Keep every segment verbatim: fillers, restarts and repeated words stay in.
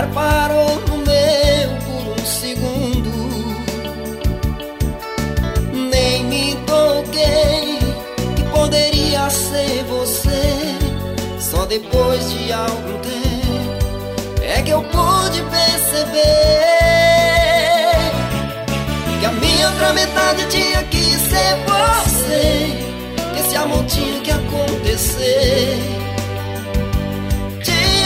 ar parou no meu por um segundo. Nem me toquei que poderia ser você. Só depois de algum tempo é que eu pude perceber que a minha outra metade tinha que ser você, que esse amor tinha que acontecer. Te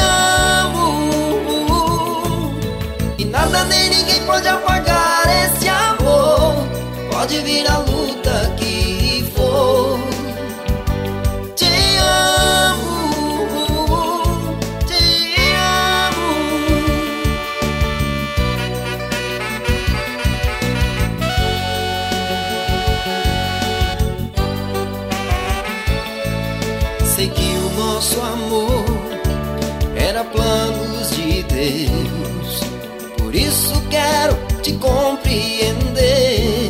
amo e nada nem ninguém pode apagar esse amor. Pode vir a luta que for. Te amo, te amo. Sei que o nosso amor era planos de Deus, por isso quero te compreender.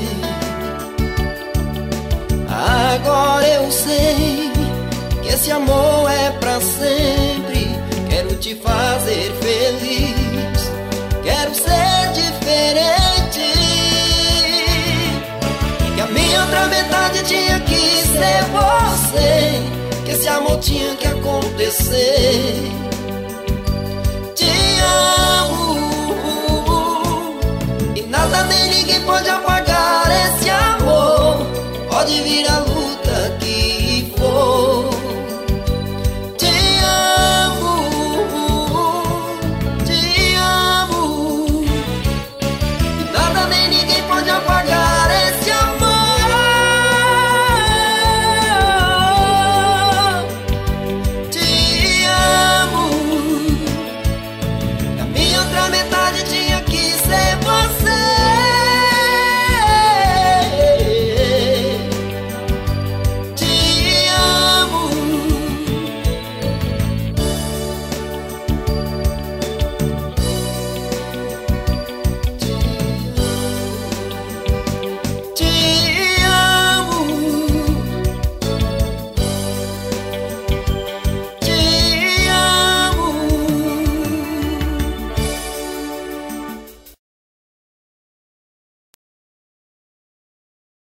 Agora eu sei que esse amor é pra sempre. Quero te fazer feliz, quero ser diferente. Que a minha outra metade tinha que ser você, que esse amor tinha que acontecer.